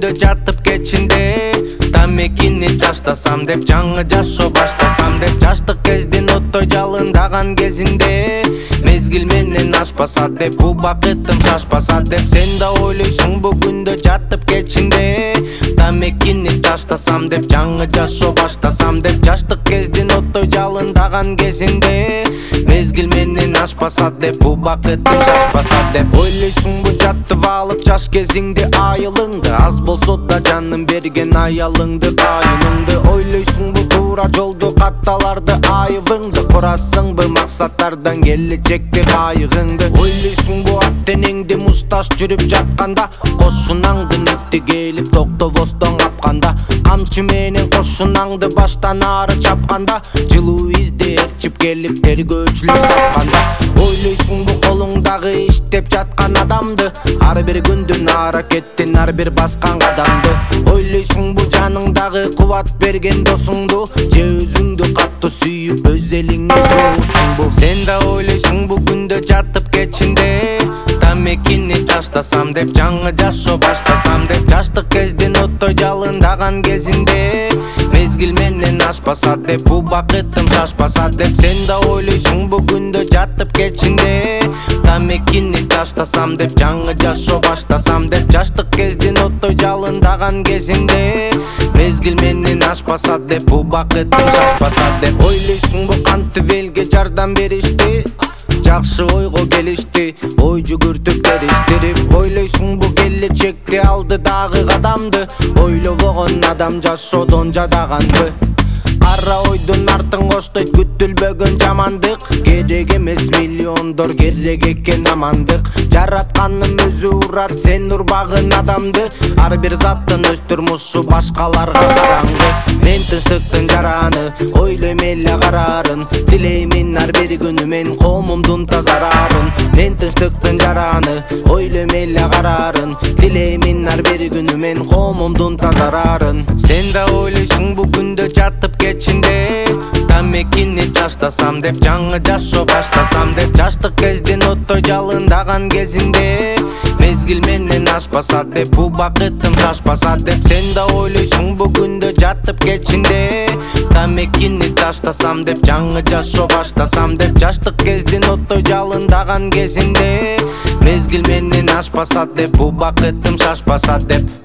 күндө жатып кечинде тамекини таштасам деп жаңы жашоо баштасам деп жаштык кездин оттой жалындаган кезинде мезгил менен ашпаса деп бу бакытым шашпаса деп сен да ойлойсуң бу күндө жатып кечинде тамекини таштасам деп жаңы жашоо баштасам деп жаштык кездин оттой жалындаган кезинде мезгил менен ашпаса деп бу бакытым шашпаса деп ойлойсуң бу жатып алып жаш кезиңди айылыңды аз болсо да жаным берген аялыңды кайыныңды ойлойсуң бу туура жолду катталарды айыбыңды курасыңбы максаттардан келечекте кайыгыңды ойлойсуң бу ат денеңди мушташ жүрүп жатканда кошунаңды нетти келип токтобостон капканда камчы менен кошунаңды баштан ары чапканда жылуу изди ээрчип келип тергөөчүлөр тапканда ойлойсуң бу колуңдагы иштеп жаткан адамды ар бир күндүн аракеттин ар бир баскан кадамды ойлойсуң бу жаныңдагы кубат берген досуңду же өзүңдү катуу сүйүп өз элиңе жоосуңбу сен да ойлойсуң бу күндө жатып кечинде тамекини таштасам деп жаңы жашоо баштасам деп жаштык кездин оттой жалындаган кезинде мезгил менен ашпаса деп бу бакытым шашпаса деп сен да ойлойсуң бу күндө жатып кечинде тамекини таштасам деп жаңы жашоо баштасам деп жаштык кездин оттой жалындаган кезинде мезгил менен ашпаса деп бу бакытым шашпаса деп ойлойсуң бу кантип элге жардам беришти жакшы ойго келишти ой жүгүртүп териштирип ойлойсуң бу келечекте алдыдагы кадамды ойлобогон адам жашоодон жадаганбы кара ойдун артын коштойт күтүлбөгөн жамандык керек эмес миллиондор керек экен амандык жаратканым өзү урат сен урбагын адамды ар бир заттын өз турмушу башкаларга караңгы мен тынчтыктын жараны ойлойм эле караарын тилеймин ар бир күнү мен коомумдун тазарарын мен тынчтыктын жараны ойлойм эле караарын тилеймин ар бир күнү мен коомумдун тазарарын сен да ойлойсуң бу күндө жатып кечинде тамекини таштасам деп жаңы жашоо баштасам деп жаштык кездин оттой жалындаган кезинде мезгил менен ашпаса деп бу бакытым шашпаса деп сен да ойлойсуң бу күндө жатып кечинде тамекини таштасам деп жаңы жашоо баштасам деп жаштык кездин оттой жалындаган кезинде мезгил менен ашпаса деп бу бакытым шашпаса деп